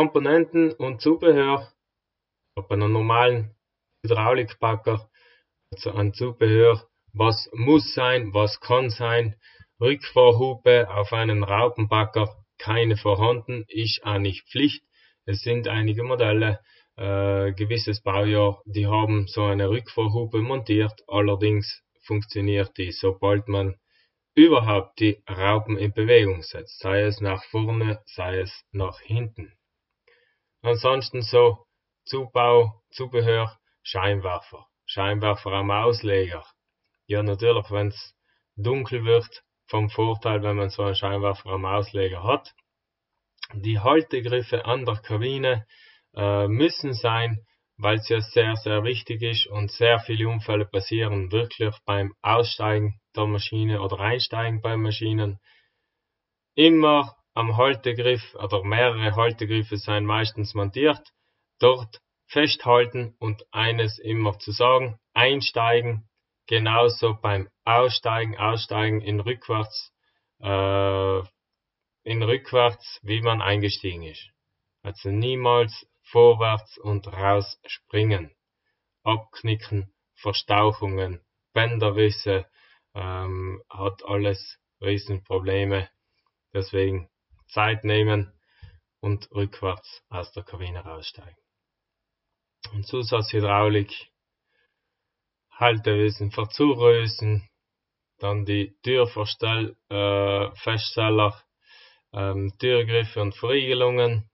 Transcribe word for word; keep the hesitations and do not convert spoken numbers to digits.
Komponenten und Zubehör, bei einem normalen Hydraulikbagger, also an Zubehör, was muss sein, was kann sein. Rückfahrhupe auf einen Raupenbagger, keine vorhanden, ist auch nicht Pflicht. Es sind einige Modelle, äh, gewisses Baujahr, die haben so eine Rückfahrhupe montiert, allerdings funktioniert die, sobald man überhaupt die Raupen in Bewegung setzt, sei es nach vorne, sei es nach hinten. Ansonsten so Zubau, Zubehör, Scheinwerfer. Scheinwerfer am Ausleger. Ja, natürlich, wenn es dunkel wird, vom Vorteil, wenn man so einen Scheinwerfer am Ausleger hat. Die Haltegriffe an der Kabine äh, müssen sein, weil es ja sehr, sehr wichtig ist und sehr viele Unfälle passieren wirklich beim Aussteigen der Maschine oder Einsteigen bei Maschinen. Immer am Haltegriff oder mehrere Haltegriffe sind meistens montiert, dort festhalten und eines immer zu sagen, einsteigen, genauso beim Aussteigen, Aussteigen in rückwärts, äh, in rückwärts, wie man eingestiegen ist. Also niemals vorwärts und raus springen. Abknicken, Verstauchungen, Bänderrisse, ähm, hat alles Riesenprobleme. Deswegen Zeit nehmen und rückwärts aus der Kabine raussteigen. Und Zusatzhydraulik, Haltewissen für Zurösen, dann die Türverstell, äh, Feststeller, ähm, Türgriffe und Verriegelungen,